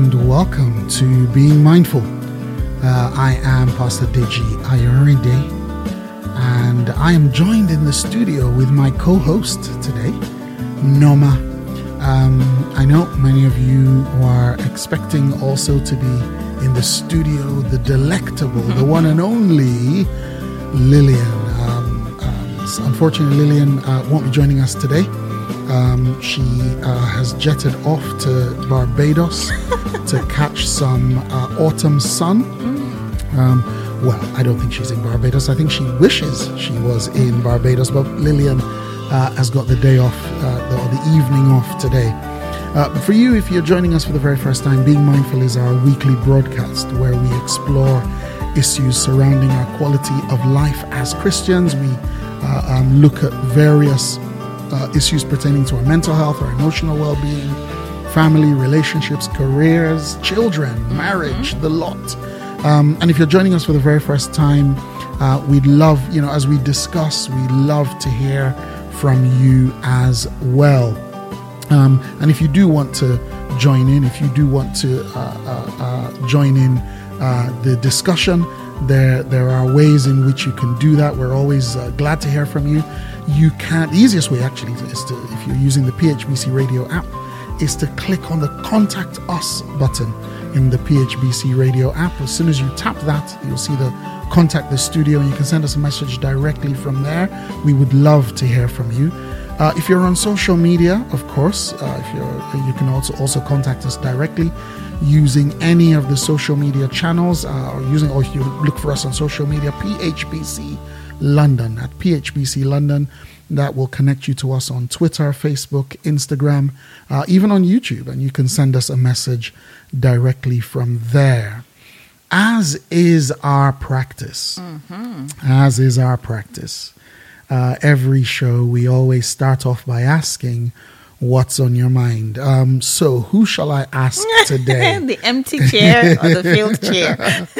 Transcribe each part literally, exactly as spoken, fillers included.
and welcome to Being Mindful. Uh, I am Pastor Deji Ayorinde, and I am joined in the studio with my co-host today, Noma. Um, I know many of you are expecting also to be in the studio, the delectable, the one and only Lillian. Um, um, unfortunately, Lillian uh, won't be joining us today. Um, she uh, has jetted off to Barbados to catch some uh, autumn sun. Um, well, I don't think she's in Barbados. I think she wishes she was in Barbados, but Lillian uh, has got the day off, uh, the, or the evening off today. Uh, for you, if you're joining us for the very first time, Being Mindful is our weekly broadcast where we explore issues surrounding our quality of life as Christians. We uh, um, look at various Uh, issues pertaining to our mental health, our emotional well-being, family, relationships, careers, children, marriage, the lot. Um, and if you're joining us for the very first time, uh, we'd love, you know, as we discuss, we love to hear from you as well. Um, and if you do want to join in, if you do want to uh, uh, uh, join in uh, the discussion, there there are ways in which you can do that. We're always uh, glad to hear from you. You can, the easiest way actually is to, if you're using the P H B C Radio app, is to click on the Contact Us button in the P H B C Radio app. As soon as you tap that, you'll see the Contact the Studio, and you can send us a message directly from there. We would love to hear from you. Uh, if you're on social media, of course, uh, if you're, you can also also contact us directly using any of the social media channels, uh, or using, or if you look for us on social media, P H B C London, at P H B C London. That will connect you to us on Twitter, Facebook, Instagram, uh, even on YouTube, and you can send us a message directly from there. As is our practice, mm-hmm. as is our practice, uh, every show we always start off by asking, what's on your mind? Um, so who shall I ask today? The empty chair or the filled chair?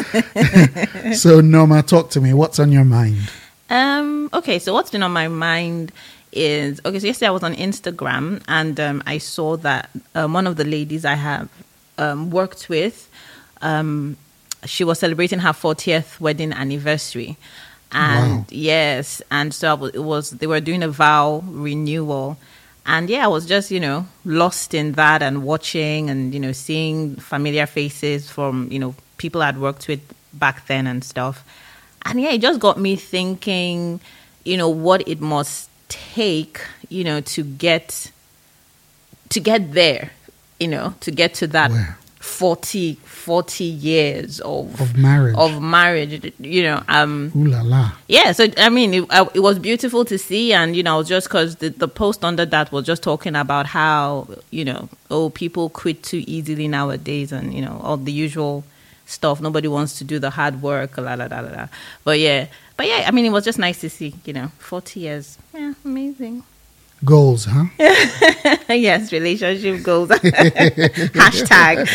So Noma, talk to me. What's on your mind? Um, okay, so what's been on my mind is, okay, so yesterday I was on Instagram and um, I saw that um, one of the ladies I have um, worked with, um, she was celebrating her fortieth wedding anniversary. And wow. Yes, and so I was, it was, they were doing a vow renewal. And yeah, I was just, you know, lost in that and watching and, you know, seeing familiar faces from, you know, people I'd worked with back then and stuff. And yeah, it just got me thinking, you know, what it must take, you know, to get, to get there, you know, to get to that Where? forty, forty years of, of marriage, of marriage, you know, um, ooh la la. Yeah. So, I mean, it, uh, it was beautiful to see. And, you know, just cause the, the post under that was just talking about how, you know, oh, people quit too easily nowadays and, you know, all the usual stuff. Nobody wants to do the hard work, la, la, la, la, la. But yeah, but yeah, I mean, it was just nice to see, you know, forty years. Yeah, amazing. Goals, huh? Yes, relationship goals. Hashtag.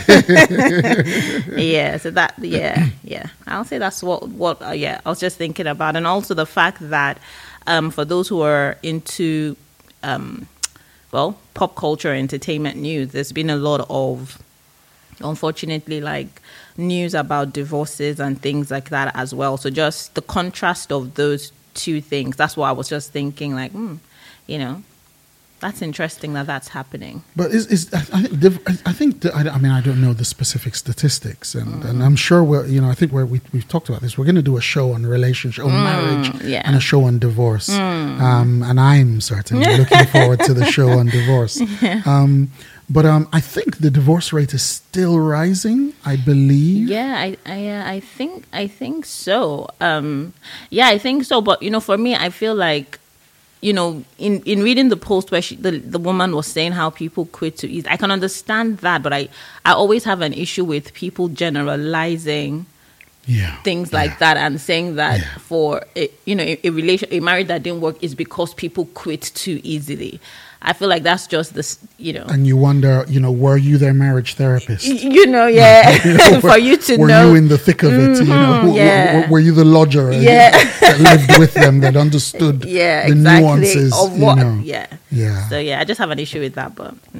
Yeah, so that, yeah, yeah. I'll say that's what, what, uh, yeah, I was just thinking about. And also the fact that um, for those who are into, um, well, pop culture, entertainment news, there's been a lot of, unfortunately, like news about divorces and things like that as well. So just the contrast of those two things, that's what I was just thinking, like, hmm, you know, that's interesting that that's happening. But is is I think I think I mean I don't know the specific statistics, and, mm. and I'm sure we're you know I think we're, we we've talked about this. We're going to do a show on relationship, on mm, marriage, yeah. and a show on divorce. Mm. Um, and I'm certainly looking forward to the show on divorce. Yeah. Um, But um, I think the divorce rate is still rising, I believe. Yeah, I I, uh, I think I think so. Um, yeah, I think so. But you know, for me, I feel like, you know, in, in reading the post where she, the the woman was saying how people quit to eat, I can understand that. But I I always have an issue with people generalizing. Yeah, things like yeah. that and saying that yeah. for a, you know a, a relation a marriage that didn't work is because people quit too easily. I feel like that's just this, you know. And you wonder, you know, were you their marriage therapist? You know, yeah. you know, for you to were know. Were you in the thick of it? Mm-hmm, you know, who, yeah. were, were you the lodger? Yeah. that lived with them, that understood yeah, the exactly. nuances Of what? You know. Yeah. Yeah. So yeah, I just have an issue with that, but. Mm.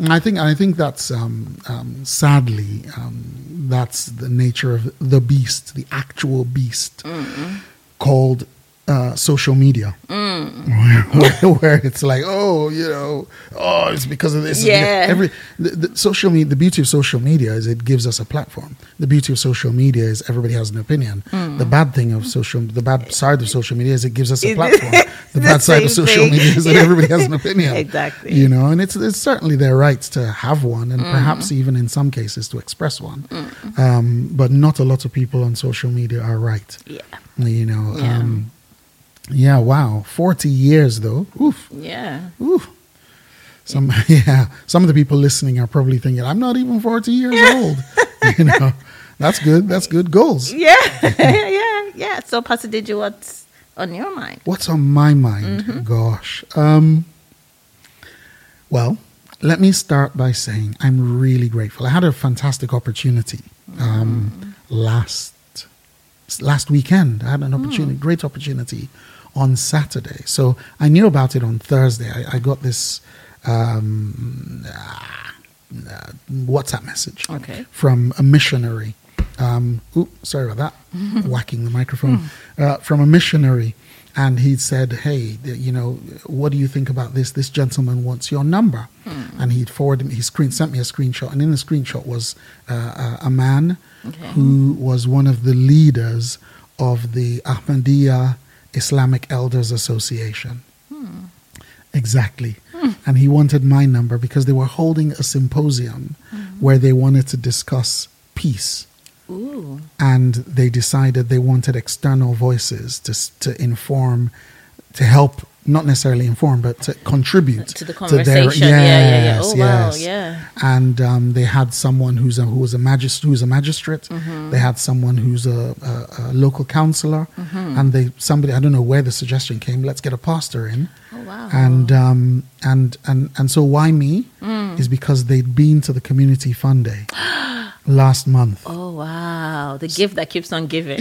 I think I think that's um, um, sadly um, that's the nature of the beast, the actual beast, mm-hmm. called uh, social media, mm. where, where it's like, oh, you know, oh, it's because of this. Yeah. Every the, the social media. The beauty of social media is it gives us a platform. The beauty of social media is everybody has an opinion. Mm. The bad thing of social, the bad side of social media is it gives us a platform. The bad side of social thing. media is that everybody has an opinion. Exactly. You know, and it's it's certainly their right to have one, and mm. perhaps even in some cases to express one. Mm. Um, but not a lot of people on social media are right. Yeah. You know. Yeah. Um, yeah. Wow. Forty years though. Oof. Yeah. Oof. Some yeah. Some of the people listening are probably thinking, "I'm not even forty years old." You know. That's good. That's good goals. Yeah. yeah. Yeah. So, Pastor Deji, what's on your mind? What's on my mind? Mm-hmm. Gosh. Um, well, let me start by saying I'm really grateful. I had a fantastic opportunity um, mm. last last weekend. I had an opportunity, mm. great opportunity on Saturday. So I knew about it on Thursday. I, I got this um, uh, WhatsApp message okay. from a missionary. Um, ooh, sorry about that. Whacking the microphone. Uh, from a missionary. And he said, hey, you know, what do you think about this? This gentleman wants your number. Hmm. And he'd forwarded me, he screen, sent me a screenshot. And in the screenshot was uh, a, a man okay. who was one of the leaders of the Ahmadiyya Islamic Elders Association. Hmm. Exactly. Hmm. And he wanted my number because they were holding a symposium hmm. where they wanted to discuss peace. Ooh. And they decided they wanted external voices to to inform, to help, not necessarily inform, but to contribute to the conversation. To their, yes, yeah, yeah, yeah. Oh, yes. wow, yeah. And um, they had someone who's a, who was a magist who's a magistrate. Mm-hmm. They had someone who's a, a, a local councillor, mm-hmm. and they somebody I don't know where the suggestion came. Let's get a pastor in. Oh wow. And um and and and so why me mm. is because they'd been to the community fund day. Last month. Oh wow! The gift that keeps on giving.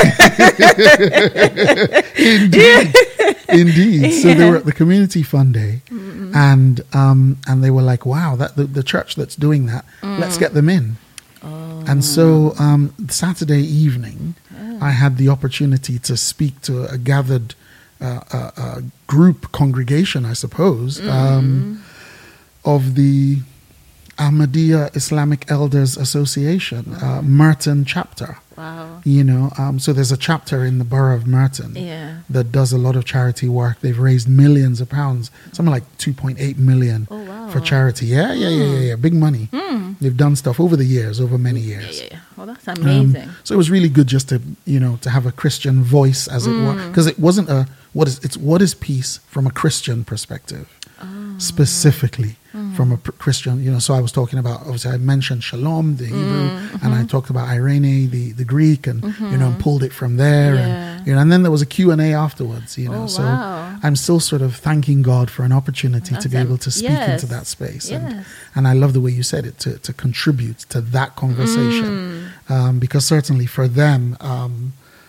Indeed, indeed. So yeah. They were at the community fund day, mm-hmm. and um, and they were like, "Wow, that the, the church that's doing that, mm. let's get them in." Oh. And so um, Saturday evening, oh. I had the opportunity to speak to a gathered uh, uh, uh, group congregation, I suppose, mm-hmm. um, of the Ahmadiyya Islamic Elders Association, uh, Merton chapter. Wow. You know, um, so there's a chapter in the borough of Merton yeah. that does a lot of charity work. They've raised millions of pounds, something like two point eight million oh, wow. for charity. Yeah, yeah, mm. yeah, yeah, yeah. Big money. Mm. They've done stuff over the years, over many years. Yeah, yeah, yeah. Well, that's amazing. Um, so it was really good just to, you know, to have a Christian voice, as mm. it were, because it wasn't a, what is, it's what is peace from a Christian perspective. Oh. Specifically mm. from a pr- Christian, you know, so I was talking about, obviously I mentioned Shalom, the Hebrew, mm-hmm. and I talked about Irene, the, the Greek, and, mm-hmm. you know, and pulled it from there. Yeah. And, you know, and then there was a Q and A afterwards, you know, oh, so wow. I'm still sort of thanking God for an opportunity That's to be a, able to speak yes. into that space. Yes. And, and I love the way you said it, to, to contribute to that conversation. Mm. Um, because certainly for them, um,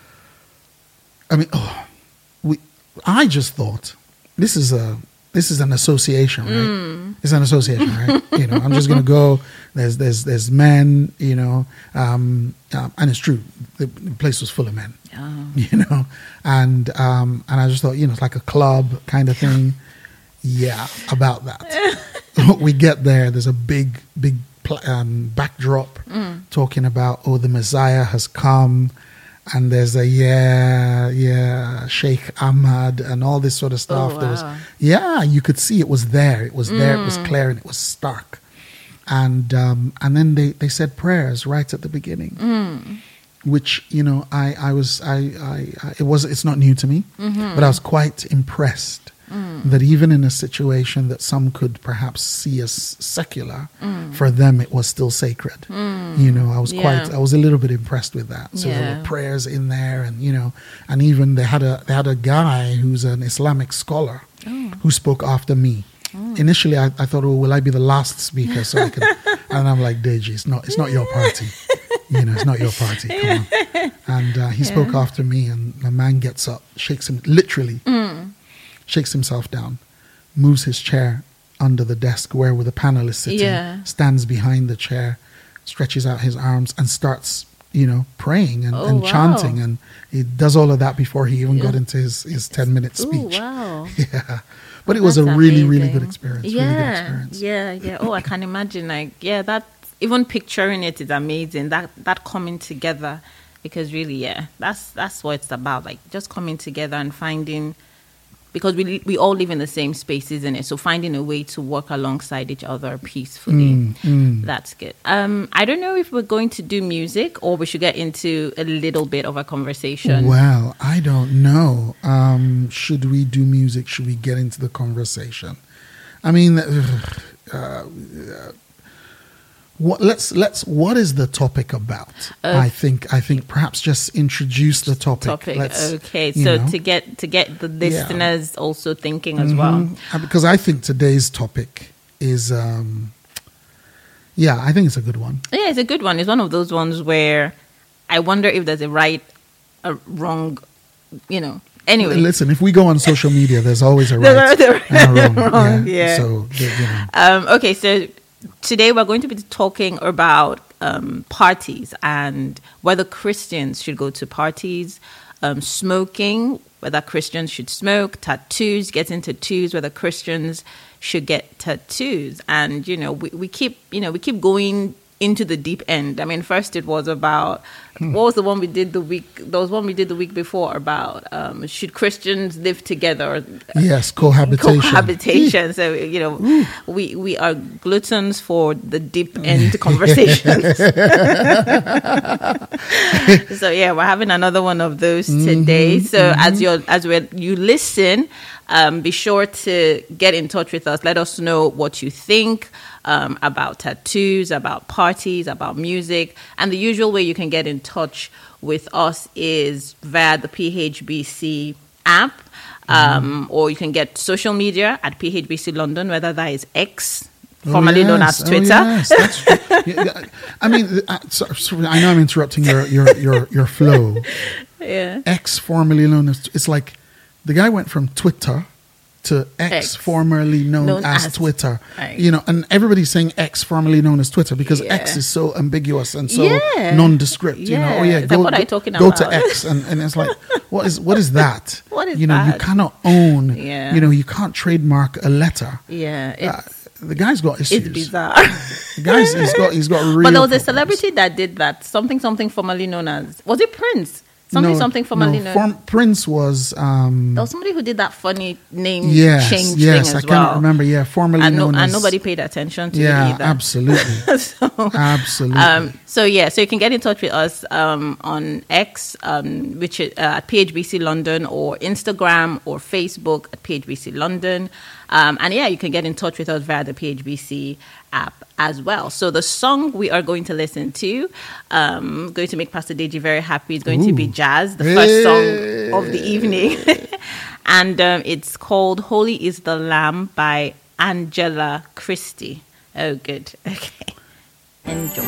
I mean, oh, we, I just thought, this is a, This is an association, right? Mm. It's an association, right? You know, I'm just going to go. There's, there's, there's men. You know, um, um, and it's true. The, the place was full of men. Oh. You know, and um, and I just thought, you know, it's like a club kind of thing. Yeah, about that. We get there. There's a big, big pl- um, backdrop mm. talking about, oh, the Messiah has come. And there's a, yeah, yeah, Sheikh Ahmad and all this sort of stuff. Oh, wow. There was, yeah, you could see it was there. It was mm. there. It was clear and it was stark. And um, and then they, they said prayers right at the beginning, mm. which, you know, I, I was, I, I, I, it was, it's not new to me, mm-hmm. but I was quite impressed mm. that even in a situation that some could perhaps see as secular, mm. for them it was still sacred. Mm. You know, I was yeah. quite, I was a little bit impressed with that. So yeah. there were prayers in there, and, you know, and even they had a, they had a guy who's an Islamic scholar oh. who spoke after me. Oh. Initially, I, I thought, oh, will I be the last speaker? So I can, and I'm like, Deji, it's not, it's not your party. You know, it's not your party. Come on. And uh, he yeah. spoke after me, and the man gets up, shakes him, literally, mm. shakes himself down, moves his chair under the desk where the panel is sitting, Yeah. stands behind the chair, stretches out his arms and starts, you know, praying and, Oh, and wow. chanting. And he does all of that before he even Yeah. got into his, his ten minute Ooh, speech. wow. Yeah. But it was a That's really, really good amazing. experience. Yeah, Really good experience. yeah, yeah. Oh, I can imagine. Like, yeah, that even picturing it is amazing. That that coming together, because really, yeah, that's that's what it's about. Like just coming together and finding, because we we all live in the same space, isn't it? So finding a way to work alongside each other peacefully. Mm, mm. That's good. Um, I don't know if we're going to do music or we should get into a little bit of a conversation. Well, I don't know. Um, should we do music? Should we get into the conversation? I mean, uh, uh, what? Let's let's. What is the topic about? Uh, I think I think perhaps just introduce the topic. Topic. Let's, Okay, you so know. to get to get the Yeah. listeners also thinking as well. Mhm. Uh, because I think today's topic is, um, yeah, I think it's a good one. Yeah, it's a good one. It's one of those ones where I wonder if there's a right, a wrong, you know. Anyway, Listen, if we go on social media, there's always a There's right always a and a wrong. wrong, yeah. yeah. So you know. um, okay, so today we're going to be talking about um, parties and whether Christians should go to parties, um, smoking, whether Christians should smoke, tattoos, getting tattoos, whether Christians should get tattoos. And, you know, we, we keep, you know, we keep going into the deep end. I mean, first it was about, what was the one we did the week, there was one we did the week before about um, should Christians live together? Yes, cohabitation. Cohabitation. So, you know, we, we are gluttons for the deep end conversations. So, yeah, we're having another one of those today. Mm-hmm, So, mm-hmm. as you're, as we you listen, um, be sure to get in touch with us. Let us know what you think um, about tattoos, about parties, about music. And the usual way you can get in touch with us is via the P H B C app, um, mm. or you can get social media at P H B C London, whether that is X, formerly oh, yes. known as Twitter. Oh, yes, that's true. Yeah, I mean, uh, so, so I know I'm interrupting your your your, your flow. Yeah. X, formerly known as, it's like the guy went from Twitter to X, X. formerly known, known as, as Twitter. Right. You know, and everybody's saying X, formerly known as Twitter, because yeah. X is so ambiguous and so yeah. nondescript. Yeah. You know, oh yeah, it's go, like, what go, are you talking go about? to X, and, and it's like, what is what is that? What is you know, that? you cannot own. Yeah. You know, you can't trademark a letter. Yeah. It's, uh, the guy's got issues. It's bizarre. The guy's he's got he's got real. But there was a problems. celebrity that did that. Something something formerly known as, was it Prince? Something no, something formerly no, known. form, Prince was. Um, There was somebody who did that funny name yes, change yes, thing as I well. cannot remember. Yeah, formerly and, no, known and as. nobody paid attention to Yeah, it either. absolutely. so, Absolutely. Um, so yeah, so you can get in touch with us um, on X, um, which is uh, at P H B C London, or Instagram or Facebook at P H B C London. Um, and yeah, you can get in touch with us via the P H B C app as well. So the song we are going to listen to, um, going to make Pastor Deji very happy, is going Ooh. to be Jazz, the Hey. first song of the evening. And um, it's called Holy is the Lamb by Angela Christie. Oh, good. Okay. Enjoy.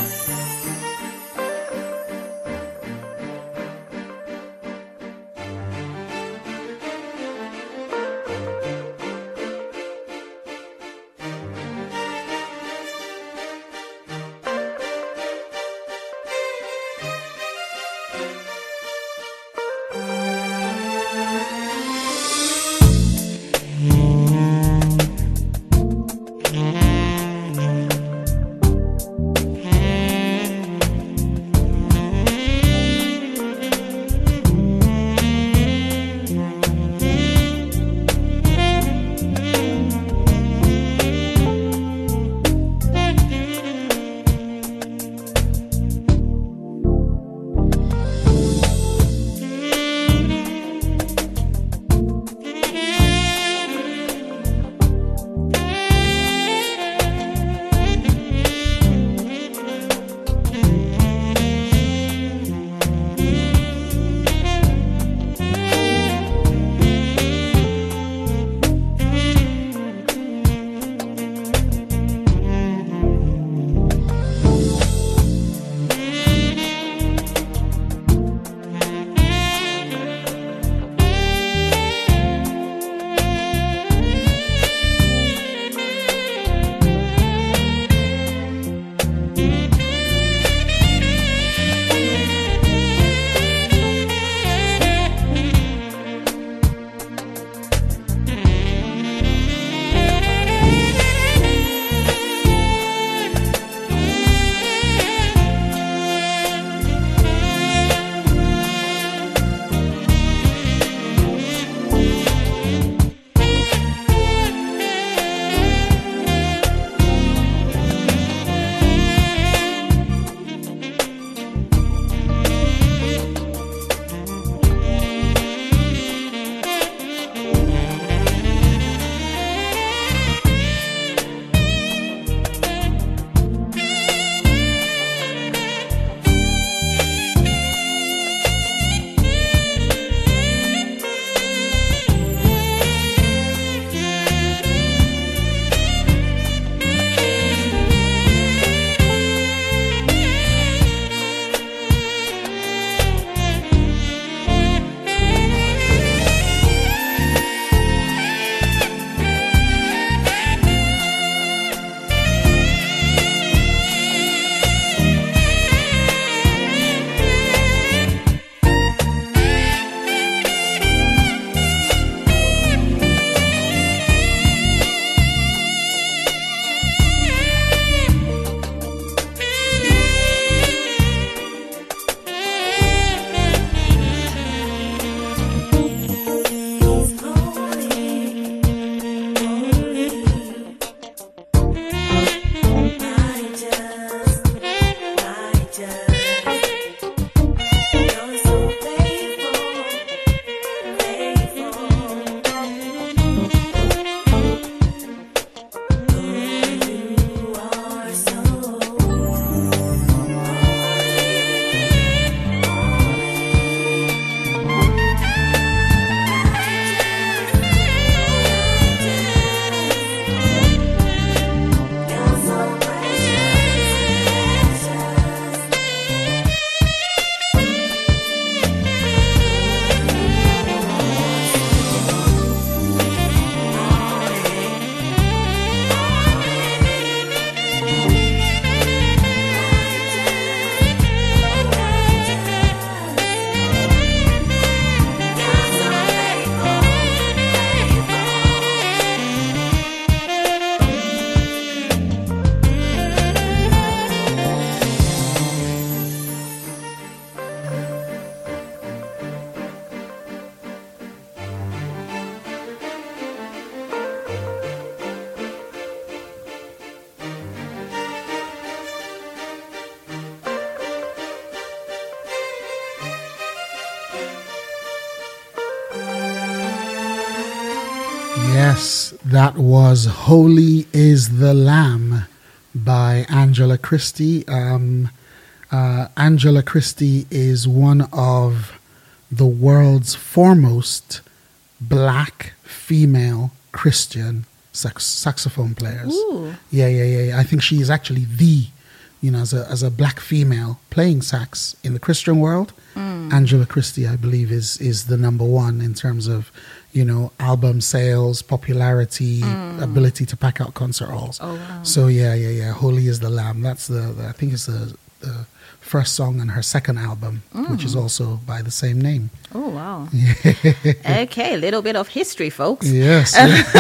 Yes, that was Holy is the Lamb by Angela Christie. Um, uh, Angela Christie is one of the world's foremost black female Christian sax- saxophone players. Ooh. Yeah, yeah, yeah, yeah. I think she is actually the, you know, as a as a black female playing sax in the Christian world. Mm. Angela Christie, I believe, is is the number one in terms of, you know, album sales, popularity, mm. ability to pack out concert halls. Oh, wow. So yeah, yeah, yeah. Holy is the Lamb. That's the, the I think it's the, the first song on her second album, mm. which is also by the same name. Oh, wow. Okay, a little bit of history, folks. Yes.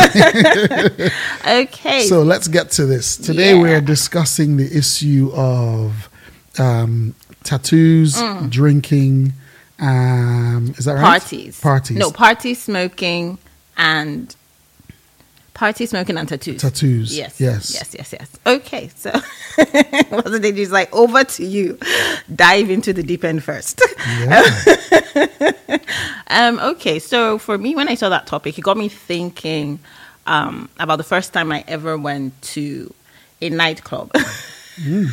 Okay. So let's get to this. Today yeah. we're discussing the issue of um, tattoos, mm. drinking, um, is that right? Parties. Parties. No, party smoking and party smoking and tattoos. Tattoos. Yes. Yes. Yes, yes, yes. Okay, so wasn't it just like over to you? Dive into the deep end first. Yeah. um, okay, so for me, when I saw that topic, it got me thinking um, about the first time I ever went to a nightclub. Mm.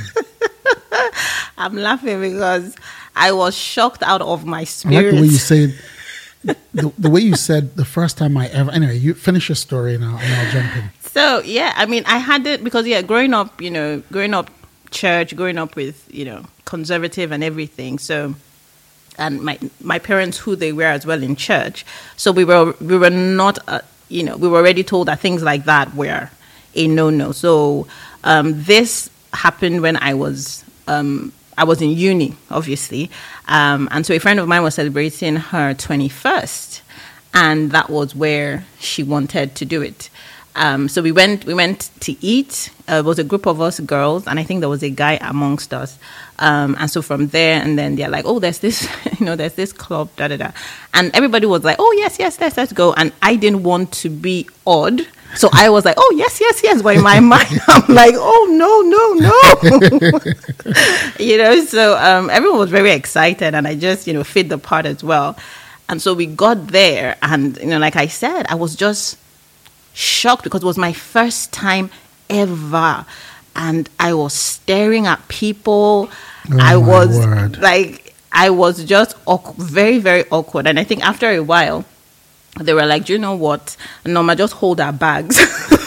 I'm laughing because I was shocked out of my spirit. I like the way you say the, the way you said the first time I ever. Anyway, you finish your story and I'll, and I'll jump in. So yeah, I mean, I had it because yeah, growing up, you know, growing up church, growing up with, you know, conservative and everything. So, and my my parents, who they were as well in church. So we were we were not, uh, you know, we were already told that things like that were a no no. So um, this happened when I was. Um, I was in uni, obviously. Um, and so a friend of mine was celebrating her twenty-first. And that was where she wanted to do it. Um, so we went we went to eat. Uh, it was a group of us girls. And I think there was a guy amongst us. Um, and so from there, and then they're like, oh, there's this, you know, there's this club, da, da, da. And everybody was like, oh, yes, yes, let's, let's go. And I didn't want to be odd. So I was like, oh, yes, yes, yes. But in my mind, I'm like, oh, no, no, no. You know, so um, everyone was very excited. And I just, you know, fit the part as well. And so we got there. And, you know, like I said, I was just shocked because it was my first time ever. And I was staring at people. Oh, I was word. like, I was just awkward, very, very awkward. And I think after a while, they were like, do you know what? Norma, just hold our bags.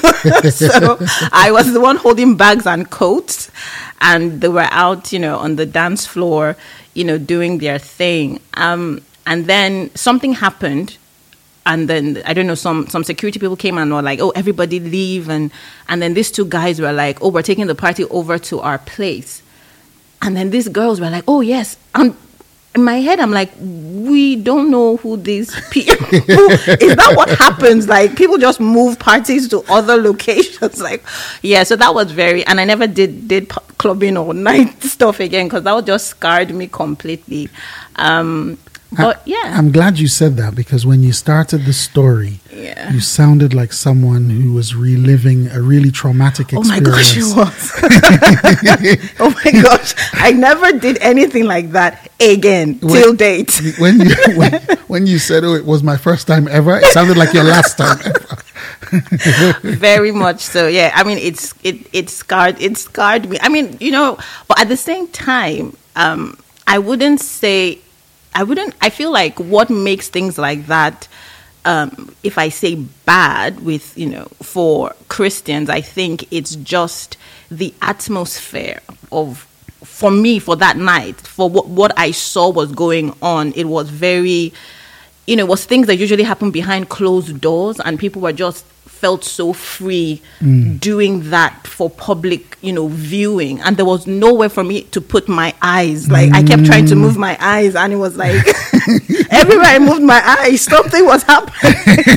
So I was the one holding bags and coats. And they were out, you know, on the dance floor, you know, doing their thing. Um, and then something happened. And then, I don't know, some, some security people came and were like, oh, everybody leave. And, and then these two guys were like, oh, we're taking the party over to our place. And then these girls were like, oh, yes. And in my head, I'm like, we don't know who these people is. That what happens? Like, people just move parties to other locations. Like, yeah, so that was very, and I never did, did clubbing or night stuff again because that would just scarred me completely. Um, But I, yeah, I'm glad you said that because when you started the story, yeah. you sounded like someone who was reliving a really traumatic experience. Oh my gosh, you was. Oh my gosh, I never did anything like that again when, till date. When you when, when you said, "Oh, it was my first time ever," it sounded like your last time ever. Very much so. Yeah, I mean, it's it it scarred it scarred me. I mean, you know, but at the same time, um, I wouldn't say. I wouldn't, I feel like what makes things like that, um, if I say bad with, you know, for Christians, I think it's just the atmosphere of, for me, for that night, for what, what I saw was going on. It was very, you know, it was things that usually happen behind closed doors and people were just felt so free mm. doing that for public, you know, viewing. And there was nowhere for me to put my eyes. Like, mm. I kept trying to move my eyes and it was like, everywhere I moved my eyes, something was happening.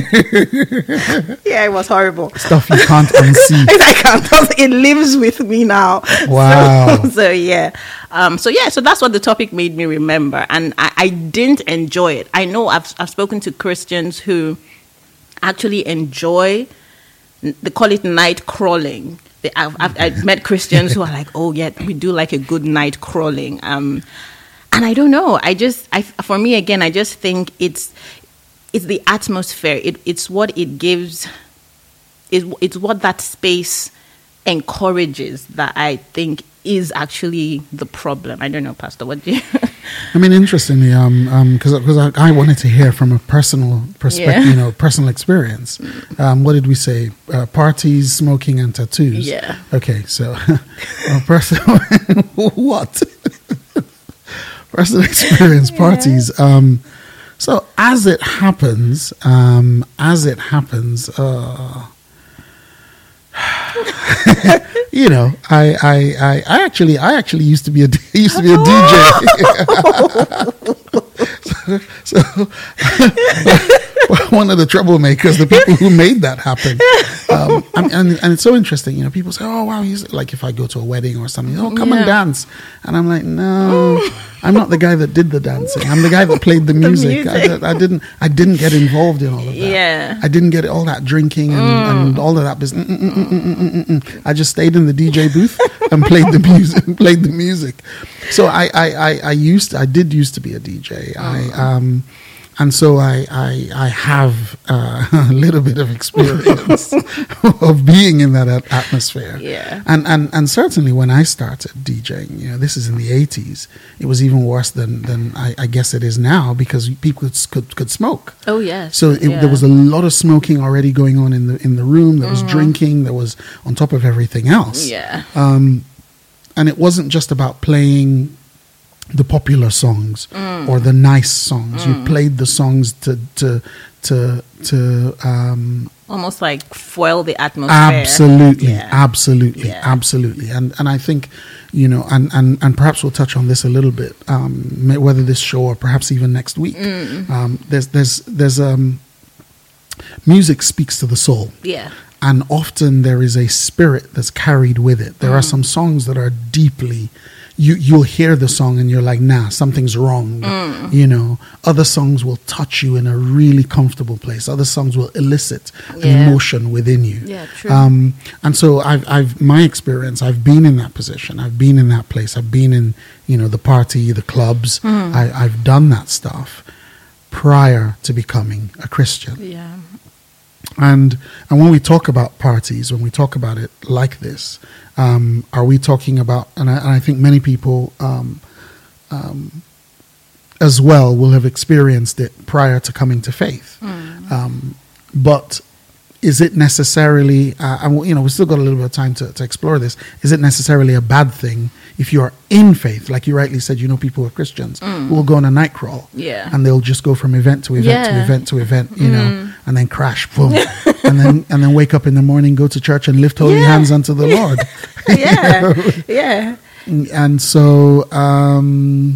Yeah, it was horrible. Stuff you can't unsee. I can't. It lives with me now. Wow. So, so yeah. Um, so, yeah, so that's what the topic made me remember. And I, I didn't enjoy it. I know I've I've spoken to Christians who actually enjoy, they call it night crawling. They, I've, I've, I've met Christians who are like, oh yeah, we do like a good night crawling. Um, and I don't know. I just, I, for me again, I just think it's, it's the atmosphere. It, it's what it gives it's, it's what that space encourages that I think is actually the problem. I don't know, Pastor, what do you... I mean, interestingly, um, um, because because I, I wanted to hear from a personal perspective, Yeah. you know, personal experience. Um, what did we say? Uh, parties, smoking, and tattoos. Yeah. Okay, so uh, personal what? Personal experience, parties. Um, so as it happens, um, as it happens, uh, you know, I, I, I, I actually, I actually used to be a, used to be a D J. so, so one of the troublemakers, the people who made that happen. Um, and, and, and it's so interesting, you know, people say, oh, wow, he's like, if I go to a wedding or something, oh, come Yeah. and dance. And I'm like, no, I'm not the guy that did the dancing. I'm the guy that played the music. I, music. I didn't, I didn't get involved in all of that. Yeah. I didn't get all that drinking and, and all of that business. Mm, mm, mm, mm, mm, mm, mm. I just stayed in the D J booth and played the music, played the music. So I, I, I, I used, I did used to be a D J. I, um, and so I, I, I have uh, a little bit of experience of being in that at- atmosphere. Yeah. And, and and certainly when I started DJing, you know, this is in the eighties, it was even worse than, than I, I guess it is now, because people could could, could smoke. Oh, yes. So it, Yeah. there was a lot of smoking already going on in the in the room. There was drinking. There was on top of everything else. Yeah. Um, and it wasn't just about playing the popular songs or the nice songs. You played the songs to to to to um, Almost like foil the atmosphere. absolutely, Yeah. absolutely, Yeah. absolutely. And and I think, you know, and, and, and perhaps we'll touch on this a little bit, um, may- whether this show or perhaps even next week. Um, there's there's there's um, music speaks to the soul. Yeah. And often there is a spirit that's carried with it. There are some songs that are deeply, you, you'll hear the song and you're like, nah, something's wrong. You know, other songs will touch you in a really comfortable place. Other songs will elicit an Yeah. emotion within you. Yeah, true. Um, and so I've, I've, my experience, I've been in that position. I've been in that place. I've been in, you know, the party, the clubs. I, I've done that stuff prior to becoming a Christian. Yeah. And and when we talk about parties, when we talk about it like this, um, are we talking about? And I, and I think many people um, um, as well will have experienced it prior to coming to faith. Um, but is it necessarily? Uh, and you know, we've still got a little bit of time to, to explore this. Is it necessarily a bad thing if you are in faith, like you rightly said? You know, people who are Christians who will go on a night crawl, Yeah. and they'll just go from event to event to Yeah. event to event, you know, and then crash, boom, and then and then wake up in the morning, go to church, and lift holy Yeah. hands unto the Lord. Yeah. Yeah. And so um,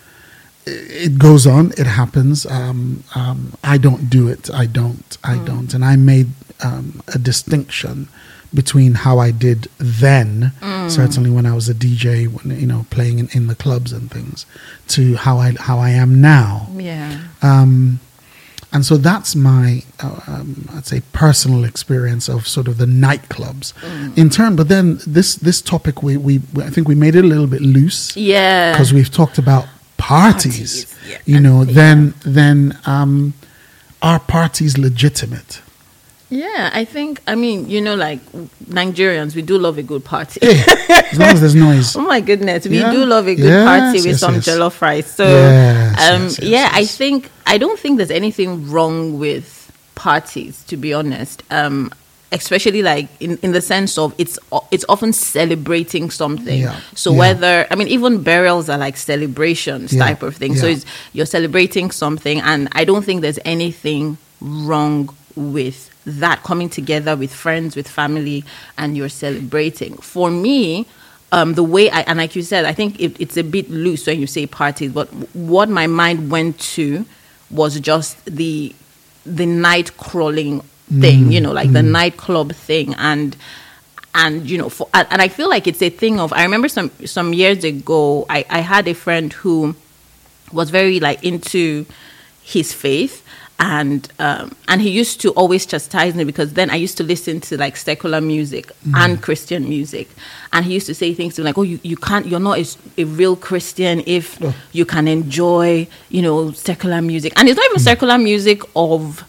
it it goes on. It happens. Um, um, I don't do it. I don't. I don't. And I made um, a distinction between how I did then, certainly when I was a D J, when, you know, playing in, in the clubs and things, to how I how I am now. Yeah. Um, and so that's my, uh, um, I'd say, personal experience of sort of the nightclubs. In turn, but then this this topic, we, we I think we made it a little bit loose Yeah. because we've talked about parties. Parties, yeah. You know, Yeah. then then um, are parties legitimate? Yeah, I think, I mean, you know, like Nigerians, we do love a good party. Hey, as long as there's noise. Oh my goodness, we Yeah. do love a good Yes, party with yes, some yes. jollof rice. So, Yes, um, yes, yes, yeah, I yes. think I don't think there's anything wrong with parties, to be honest. Um, especially like in, in the sense of it's o- it's often celebrating something. Yeah, So yeah. whether I mean even burials are like celebrations Yeah, type of thing. So yeah. it's, you're celebrating something, and I don't think there's anything wrong with that, coming together with friends, with family, and you're celebrating. For me, um, the way I, and like you said, I think it, it's a bit loose when you say parties, but what my mind went to was just the the night crawling thing, you know, like the nightclub thing. And and you know, for, and and I feel like it's a thing of, I remember some some years ago, I, I had a friend who was very like into his faith, and um, and he used to always chastise me because then I used to listen to like secular music and Christian music, and he used to say things to me like, "Oh, you, you can't, you're not a, a real Christian if you can enjoy, you know, secular music." And it's not even secular music of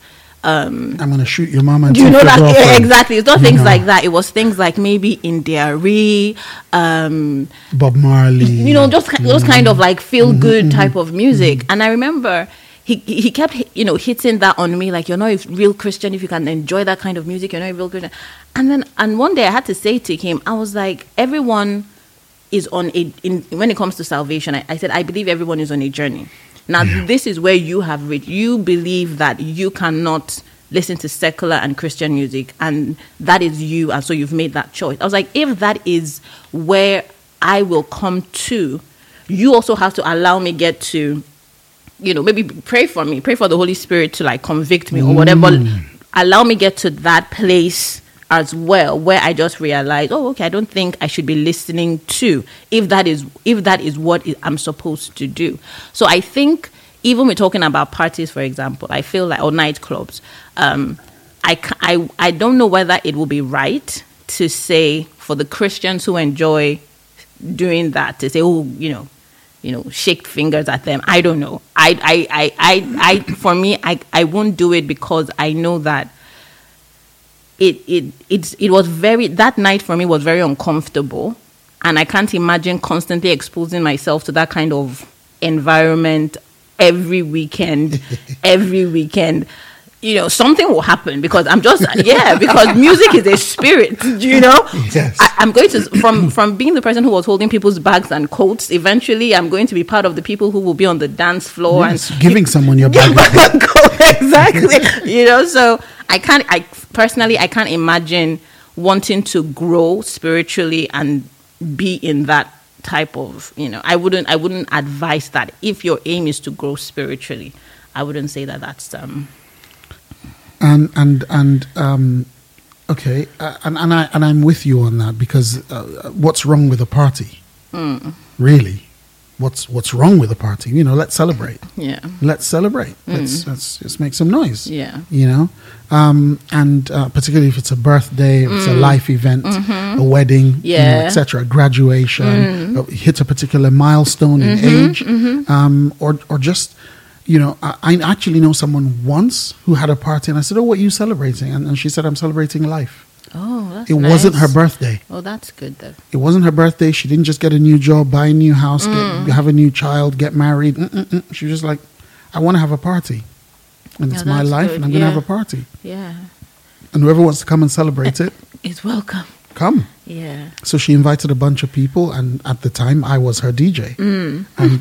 Um, I'm going to shoot your mom and you take know your that girlfriend. yeah, exactly. It's not You things know. like that. It was things like maybe Indiari, um, Bob Marley. you know, just ki- those Mm-hmm. kind of like feel good type of music. And I remember he he kept you know hitting that on me, like, you're not a real Christian if you can enjoy that kind of music. You're not a real Christian. And then and one day I had to say to him, I was like, everyone is on a in when it comes to salvation. I, I said I believe everyone is on a journey. Now Yeah. this is where you have reached. You believe that you cannot listen to secular and Christian music, and that is you, and so you've made that choice. I was like, if that is where I will come to, you also have to allow me get to, you know, maybe pray for me, pray for the Holy Spirit to like convict me or whatever. Allow me get to that place as well, where I just realize, oh, okay, I don't think I should be listening to if that is if that is what I- I'm supposed to do. So I think even we're talking about parties, for example, I feel like, or nightclubs, um, I, ca- I I don't know whether it will be right to say for the Christians who enjoy doing that to say, oh, you know, you know, shake fingers at them. I don't know. I I I I, I for me, I I won't do it because I know that. It it it's it was very that night for me was very uncomfortable, and I can't imagine constantly exposing myself to that kind of environment every weekend, every weekend. You know, something will happen because I'm just yeah because music is a spirit. You know, Yes. I, I'm going to from from being the person who was holding people's bags and coats. Eventually, I'm going to be part of the people who will be on the dance floor Yes, and giving someone your bag. exactly. You know, so I can't. I personally, I can't imagine wanting to grow spiritually and be in that type of. You know, I wouldn't. I wouldn't advise that. If your aim is to grow spiritually, I wouldn't say that. That's um. And and and um, okay, uh, and and I and I'm with you on that because uh, what's wrong with a party? Really, what's what's wrong with a party? You know, let's celebrate. Yeah. Let's celebrate. Let's let's just make some noise. Yeah. You know, um, and uh, particularly if it's a birthday, if it's a life event, a wedding, Yeah. et cetera, graduation, uh, hit a particular milestone in age, um, or or just. You know, I, I actually know someone once who had a party, and I said, "Oh, what are you celebrating?" And, and she said, "I'm celebrating life." Oh, that's It nice. wasn't her birthday. Oh, that's good though. It wasn't her birthday. She didn't just get a new job, buy a new house, get, have a new child, get married. Mm-mm-mm. She was just like, "I want to have a party, and it's Yeah, my that's life, good. and I'm going to Yeah. have a party." Yeah. And whoever wants to come and celebrate it, It's welcome. come. Yeah. So she invited a bunch of people, and at the time, I was her D J. Mm. And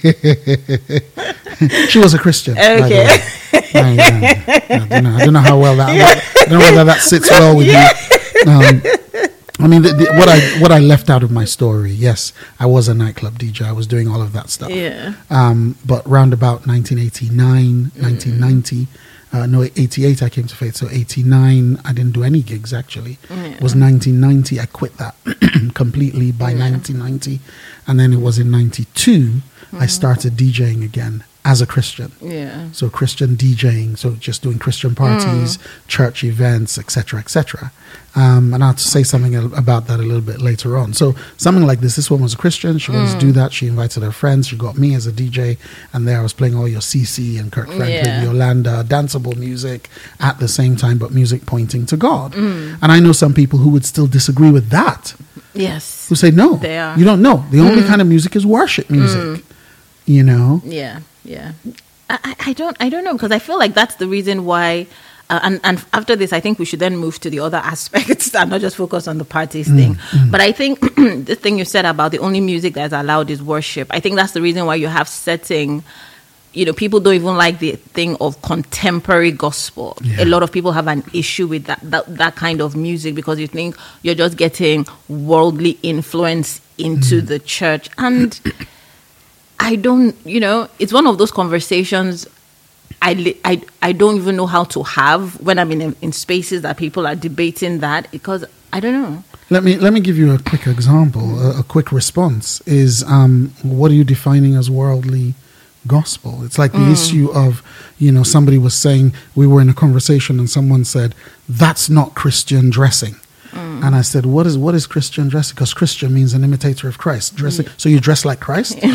she was a Christian. by the Okay. way. I, uh, I don't know. I don't know how well that. I don't know whether that sits well with you. Um, I mean, the, the, what I what I left out of my story. Yes, I was a nightclub D J. I was doing all of that stuff. Yeah. Um, but round about nineteen eighty-nine, nineteen ninety, uh, no, eighty-eight I came to faith. So eighty-nine, I didn't do any gigs actually. It was nineteen ninety, I quit that completely by nineteen ninety. And then it was in ninety-two, I started DJing again as a Christian. Yeah. So Christian DJing, so just doing Christian parties, church events, et cetera, et cetera. Um, and I'll say something a- about that a little bit later on. So something like this, this one was a Christian. She wanted to do that. She invited her friends. She got me as a D J. And there I was playing all your C C and Kirk Franklin, Yeah. Yolanda, danceable music at the same time, but music pointing to God. And I know some people who would still disagree with that, Yes. who say, no, They are. you don't know. The only kind of music is worship music, you know? Yeah, yeah. I, I- I don't, I don't know, because I feel like that's the reason why. Uh, and and after this, I think we should then move to the other aspects and not just focus on the parties thing. But I think the thing you said about the only music that's allowed is worship. I think that's the reason why you have setting. You know, people don't even like the thing of contemporary gospel. Yeah. A lot of people have an issue with that, that that kind of music because you think you're just getting worldly influence into the church. And I don't, you know, it's one of those conversations I, li- I, I don't even know how to have when I'm in in spaces that people are debating that because I don't know. Let me let me give you a quick example. A, a quick response is, um, what are you defining as worldly gospel? It's like the issue of, you know, somebody was saying, we were in a conversation and someone said, that's not Christian dressing. And I said, what is what is Christian dressing? Because Christian means an imitator of Christ. Dressing, so you dress like Christ?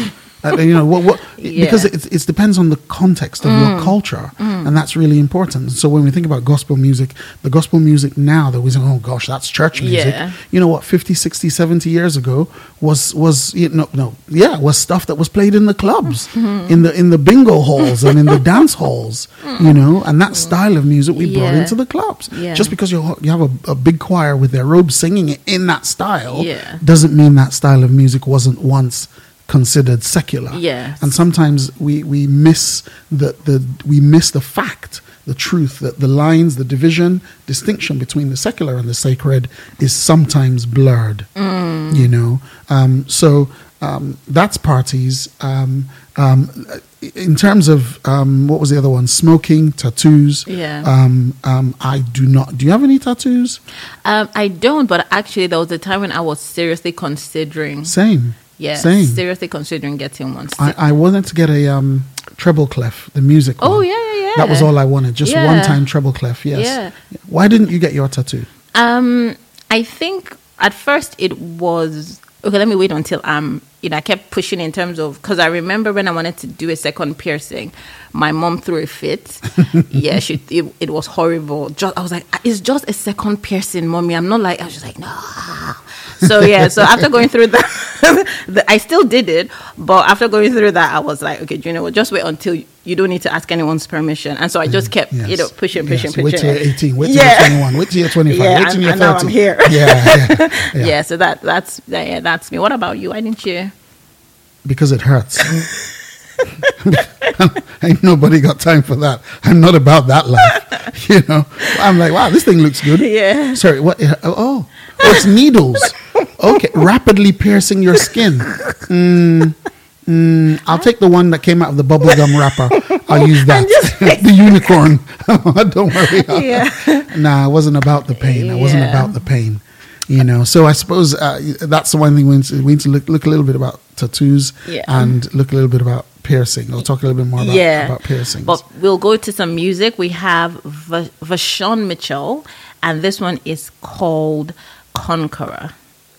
Uh, you know what? What? Yeah. Because it it depends on the context of your culture, and that's really important. So when we think about gospel music, the gospel music now that we say, oh gosh, that's church music. Yeah. You know what? fifty, sixty, seventy years ago was was you know, no yeah was stuff that was played in the clubs, in the in the bingo halls and in the dance halls. You know, and that style of music we brought Yeah. into the clubs. Yeah. Just because you you have a, a big choir with their robes singing it in that style, Yeah. doesn't mean that style of music wasn't once considered secular. Yes. And sometimes we, we miss the, the we miss the fact, the truth that the lines, the division, distinction between the secular and the sacred is sometimes blurred. Mm. You know, um, so um, that's parties. Um, um, in terms of um, what was the other one? Smoking, tattoos. Yeah. Um, um, I do not. Do you have any tattoos? Um, I don't, but actually, there was a time when I was seriously considering. Same. Yeah, Same. seriously considering getting one. I, I wanted to get a um, treble clef, the music Oh, one. yeah, yeah, yeah. That was all I wanted. Just Yeah. one time treble clef, yes. Yeah. Why didn't you get your tattoo? Um, I think at first it was okay. Let me wait until um, you know, I kept pushing in terms of because I remember when I wanted to do a second piercing, my mom threw a fit. yeah, she it, it was horrible. Just, I was like, it's just a second piercing, mommy. I'm not like I was just like no. So yeah, so after going through that, the, I still did it, but after going through that, I was like, okay, do you know what? Just wait until you, you don't need to ask anyone's permission. And so I just kept, Yes. you know, pushing, pushing, Yes. pushing. Wait till you're eighteen. Wait till Yeah. you're twenty-one. Wait till you're twenty-five. Yeah, wait till and- you're and now thirty. I'm here. Yeah, yeah, yeah. Yeah, so that that's yeah, yeah, that's me. What about you? Why didn't you? Because it hurts. Ain't nobody got time for that. I'm not about that life. You know, I'm like, wow, this thing looks good. Yeah. Sorry, what? Oh, oh, it's needles. Okay, rapidly piercing your skin. Mm, mm, I'll take the one that came out of the bubblegum wrapper. I'll use that. The unicorn. Don't worry. Yeah. Nah, it wasn't about the pain. It wasn't Yeah. about the pain. You know, so I suppose uh, that's the one thing we need to, we need to look, look a little bit about tattoos Yeah. and look a little bit about piercing. We'll talk a little bit more about, yeah. about piercings. But we'll go to some music. We have v- Vashon Mitchell, and this one is called Conqueror.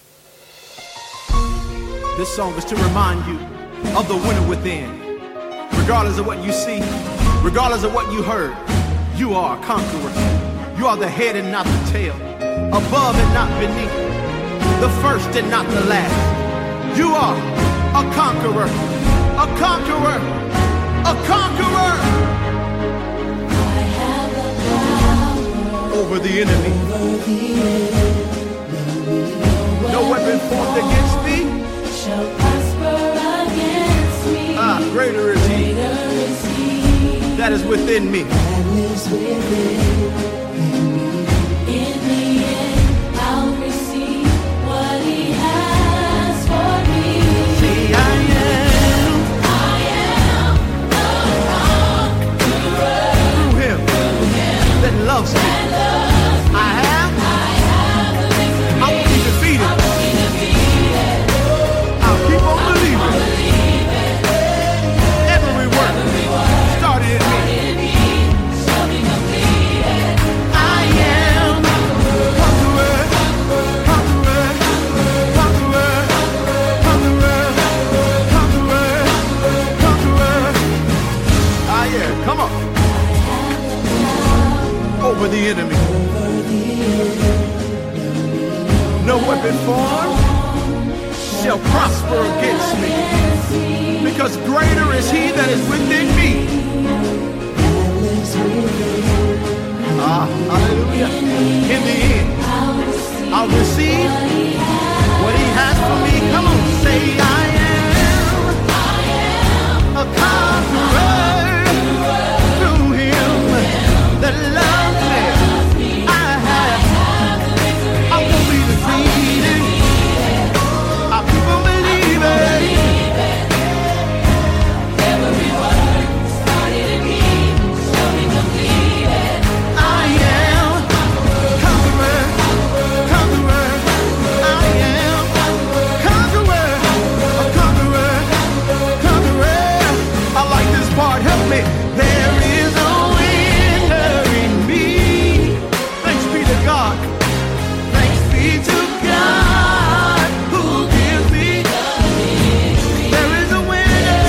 This song is to remind you of the winner within. Regardless of what you see, regardless of what you heard, you are a conqueror. You are the head and not the tail, above and not beneath, the first and not the last. You are a conqueror, a conqueror, a conqueror. I have the power Over the enemy. over the enemy. No weapon formed against me. Shall prosper against me. Ah, greater is he Greater is he that is within me. that lives within me. In the end, I'll receive what he has for me. See, I am I am the conqueror. through him that loves me. I have, I won't be defeated. I'll keep on believing. Every work started in me. I am conqueror, conqueror, conqueror, conqueror, conqueror, conqueror. Ah, yeah, come on. Over the enemy. No weapon formed shall prosper against me, because greater is he that is within me. Ah, hallelujah. In the end, I'll receive what he has for me. Come on, say I am a conqueror through him that loves me. I have, I won't be defeated. I'll keep on believing. I am conqueror, conqueror. I am conqueror, a conqueror, conqueror. I like this part. Help me. There is a winner in me. Thanks be to God. Thanks be to God who gives me. There is a winner.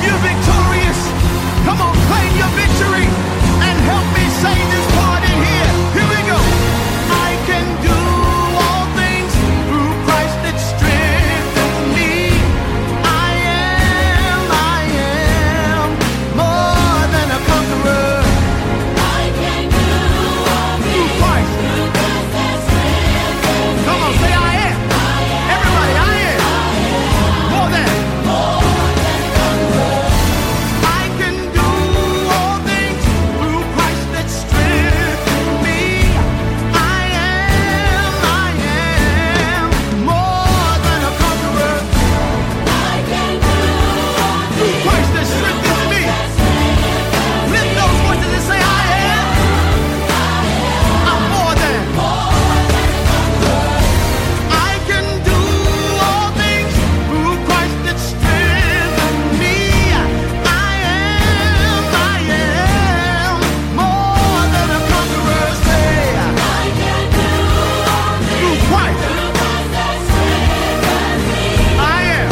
You're victorious. Come on, claim your victory and help me say this part in here. Here we go. I can do all things through Christ that strengthens me. I am, I am more than a conqueror. I can do all Through things Christ. through Christ that strengthens Come on, me. say I am. Everybody, I am. More than. I can do all things through Christ that strengthens me. I am, I am more than a conqueror. I can do all Through things Christ that strengthens me. Lift those voices and say, I am. I'm more than. I can do all things through Christ that strengthens me. I am, I am more than a conqueror. Say, I can do all things through Christ, through Christ that strengthens me. I am.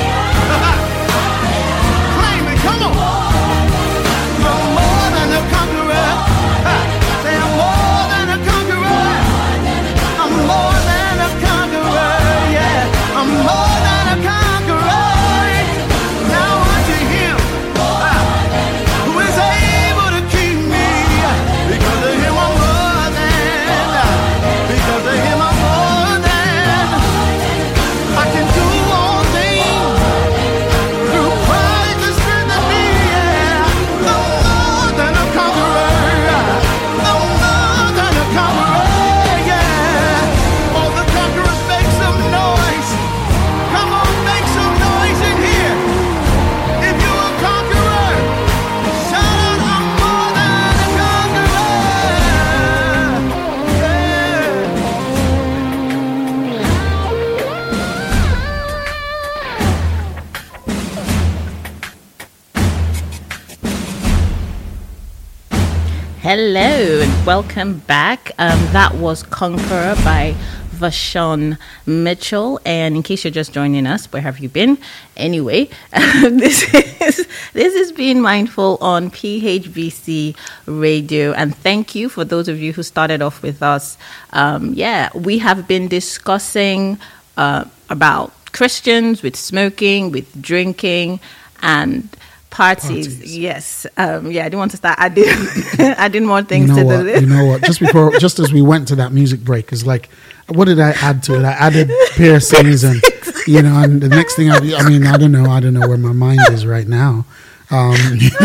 Claim it, come on. I'm more than a conqueror. Say, I'm more than a conqueror. I'm more than a conqueror. Yeah, I'm more than a conqueror. Now unto Him who is able to keep me. Because of Him I'm more than. Because of Him I'm more than. I can do all things through Christ that strengthens me. Yeah, I'm more than a conqueror. I'm more than a conqueror. Yeah, all the conquerors make some noise. Come on, make some noise in here. If you're a conqueror, shout out, I'm more than a conqueror. Yeah. Hello and welcome back. Um, that was Conqueror by Vashon Mitchell. And in case you're just joining us, where have you been? Anyway, this is this is Being Mindful on P H B C Radio. And thank you for those of you who started off with us. Um, yeah, we have been discussing uh, about Christians with smoking, with drinking, and parties. Parties. Yes. Um, yeah, I didn't want to start adding, adding more You things know to what? the list. You know what? Just before, just as we went to that music break, is like, what did I add to it? I added piercings, and you know, and the next thing I, I mean, I don't know, I don't know where my mind is right now. Um,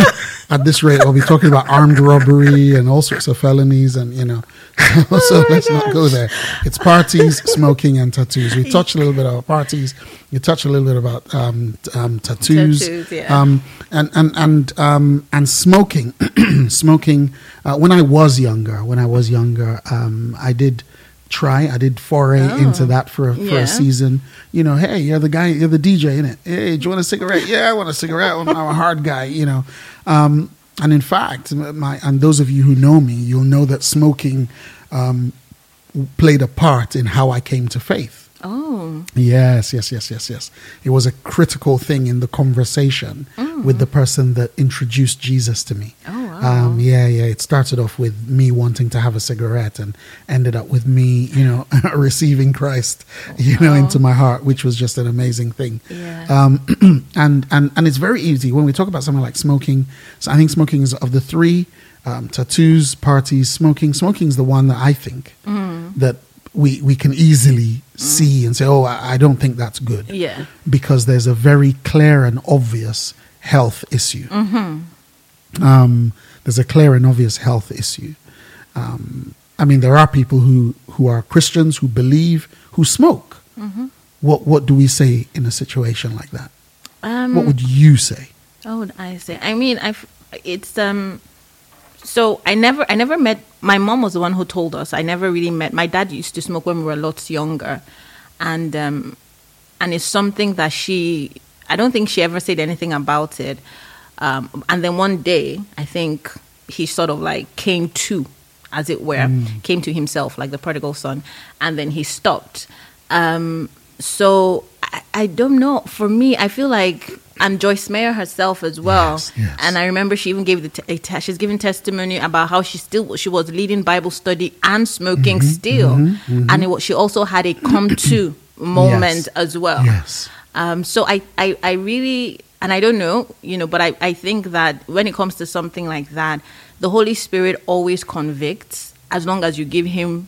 at this rate, I'll be talking about armed robbery and all sorts of felonies, and you know, so let's not go there. It's parties, smoking, and tattoos. We touched a little bit about parties. You touched a little bit about um, um, tattoos, Tattoos, yeah. um, and and and um, and smoking. Smoking. Uh, when I was younger, when I was younger, um, I did try. I did foray Oh, into that for a, for yeah. a season. You know, hey, you're the guy, you're the D J, innit? Hey, do you want a cigarette? Yeah, I want a cigarette. I'm a hard guy, you know. Um, and in fact, my and those of you who know me, you'll know that smoking um, played a part in how I came to faith. Oh, Yes, yes, yes, yes, yes. It was a critical thing in the conversation with the person that introduced Jesus to me. Oh, wow. Um, yeah, yeah. It started off with me wanting to have a cigarette and ended up with me, you know, receiving Christ, you know, Wow. into my heart, which was just an amazing thing. Yeah. Um, and, and, and it's very easy when we talk about something like smoking. So I think smoking is of the three, um, tattoos, parties, smoking. Smoking is the one that I think that we we can easily see and say, oh, I, I don't think that's good. Yeah. Because there's a very clear and obvious health issue. Um, there's a clear and obvious health issue. Um, I mean, there are people who, who are Christians, who believe, who smoke. What what do we say in a situation like that? Um, What would you say? What would I say? I mean, I it's um. So I never I never met. My mom was the one who told us. I never really met. My dad used to smoke when we were lots younger, and um, and it's something that she. I don't think she ever said anything about it. Um, and then one day, I think he sort of like came to, as it were, came to himself, like the prodigal son, and then he stopped. Um, so I, I don't know. For me, I feel like and Joyce Meyer herself as well. Yes, yes. And I remember she even gave the te- a te- she's given testimony about how she still she was leading Bible study and smoking Mm-hmm, still, and it was, she also had a come to moment Yes. as well. Yes. Um, so I, I, I really, and I don't know, you know, but I, I think that when it comes to something like that, the Holy Spirit always convicts as long as you give him,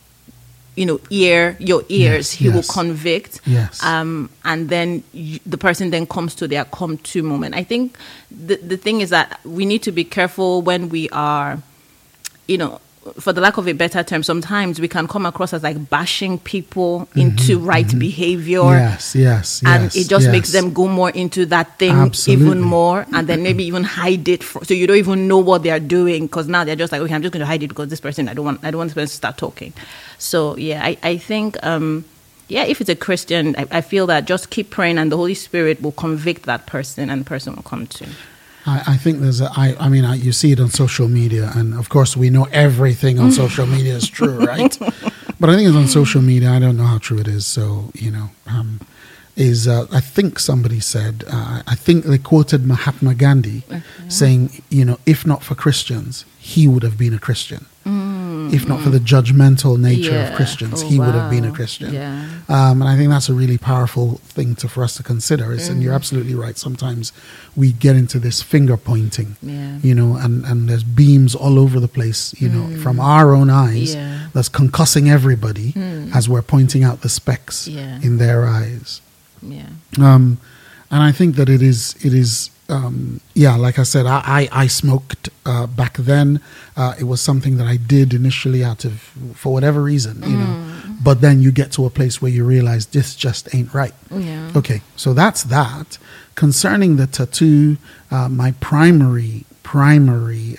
you know, ear, your ears, Yes, he will yes. convict. Yes. Um, and then you, the person then comes to their come to moment. I think the, the thing is that we need to be careful when we are, you know, for the lack of a better term, sometimes we can come across as like bashing people into right behavior. Yes, yes, And yes, it just yes. makes them go more into that thing Absolutely. even more, and then maybe even hide it, for, so you don't even know what they're doing, because now they're just like, okay, I'm just going to hide it because this person, I don't want, I don't want this person to start talking. So yeah, I, I think, um, yeah, if it's a Christian, I, I feel that just keep praying, and the Holy Spirit will convict that person, and the person will come to. I, I think there's a, I, I mean, I, you see it on social media, and of course we know everything on social media is true, right? But I think it's on social media. I don't know how true it is. So, you know, um, is, uh, I think somebody said, uh, I think they quoted Mahatma Gandhi saying, you know, if not for Christians, he would have been a Christian. If not for the judgmental nature Yeah. of Christians, Oh, he would have been a wow. Christian. Yeah. Um, and I think that's a really powerful thing to for us to consider. Is, And you're absolutely right. Sometimes we get into this finger pointing, Yeah. you know, and, and there's beams all over the place, you know, from our own eyes Yeah. that's concussing everybody as we're pointing out the specks Yeah. in their eyes. Yeah. Um, and I think that it is, it is, um, yeah, like I said, I, I, I smoked uh, back then. Uh, it was something that I did initially out of, for whatever reason, you know. But then you get to a place where you realize this just ain't right. Yeah. Okay, so that's that. Concerning the tattoo, uh, my primary, primary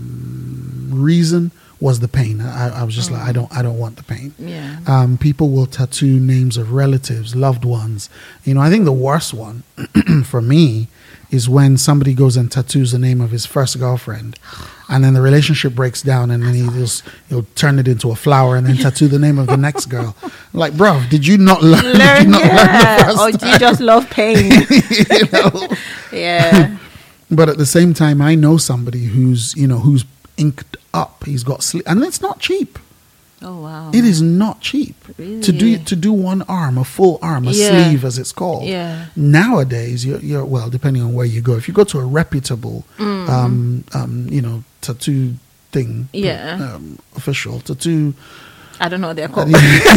um, reason was the pain. I, I was just like, I don't, I don't want the pain. Yeah. Um, people will tattoo names of relatives, loved ones. You know, I think the worst one for me is when somebody goes and tattoos the name of his first girlfriend, and then the relationship breaks down, and then he just, he'll turn it into a flower and then tattoo the name of the next girl. Like, bro, did you not learn? did you Learn, not learn yeah. the first Or do you just love pain? you know? Yeah. But at the same time, I know somebody who's, you know, who's inked up. He's got sleep, and it's not cheap. Oh wow. It is not cheap to do Really? to do one arm, a full arm, a Yeah. sleeve as it's called. Yeah. Nowadays, you're, you're well, depending on where you go. If you go to a reputable, Mm. um, um, you know, tattoo thing, Yeah. um, official tattoo. I don't know what they're called.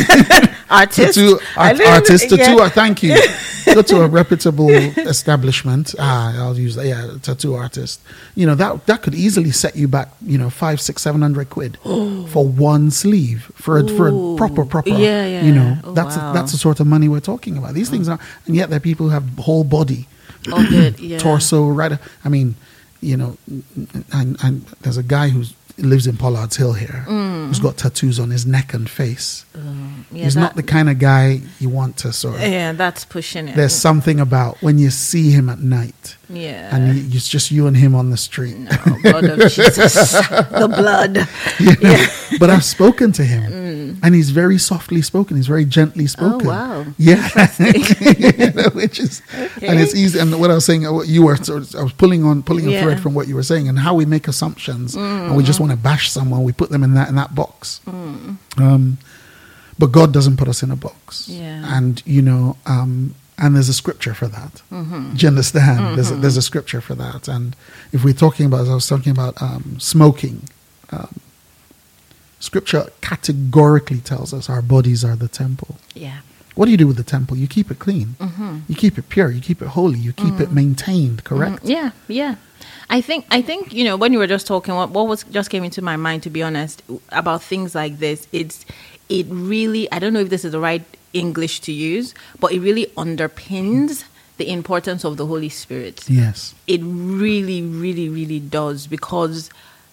Artist. Tattoo I art, learned- artist, tattoo. yeah. art, Thank you. Go to a reputable establishment. Ah, I'll use that. Yeah, tattoo artist. You know that that could easily set you back. You know, five, six, seven hundred quid for one sleeve for a, for a Ooh. proper proper. Yeah, yeah. You know, Oh, that's wow. a, that's the sort of money we're talking about. These things are, and yet there are people who have whole body, Oh, good. Yeah. torso. Right. I mean, you know, and, and there's a guy who's lives in Pollard's Hill here, who's got tattoos on his neck and face. Yeah, He's that- not the kind of guy you want to sort of. Yeah, that's pushing it. There's something about when you see him at night, Yeah. and you, it's just you and him on the street. Oh, God of Jesus. The blood. You know? But I've spoken to him, and he's very softly spoken. He's very gently spoken. Oh, wow. Yeah, you know, which is, and it's easy. And what I was saying, uh, what you were, sort of- I was pulling on, pulling a Yeah. thread from what you were saying, and how we make assumptions, and we just want to bash someone. We put them in that in that box. Um, but God doesn't put us in a box. Yeah. And you know, um, and there's a scripture for that. Do you understand? There's a, there's a scripture for that. And if we're talking about, as I was talking about um, smoking, um, scripture categorically tells us our bodies are the temple. Yeah. What do you do with the temple? You keep it clean. You keep it pure. You keep it holy. You keep it maintained. Correct. Yeah, yeah. I think I think you know when you were just talking, what what was just came into my mind, to be honest, about things like this. It's it really, I don't know if this is the right English to use, but it really underpins the importance of the Holy Spirit. Yes. It really, really, really does, because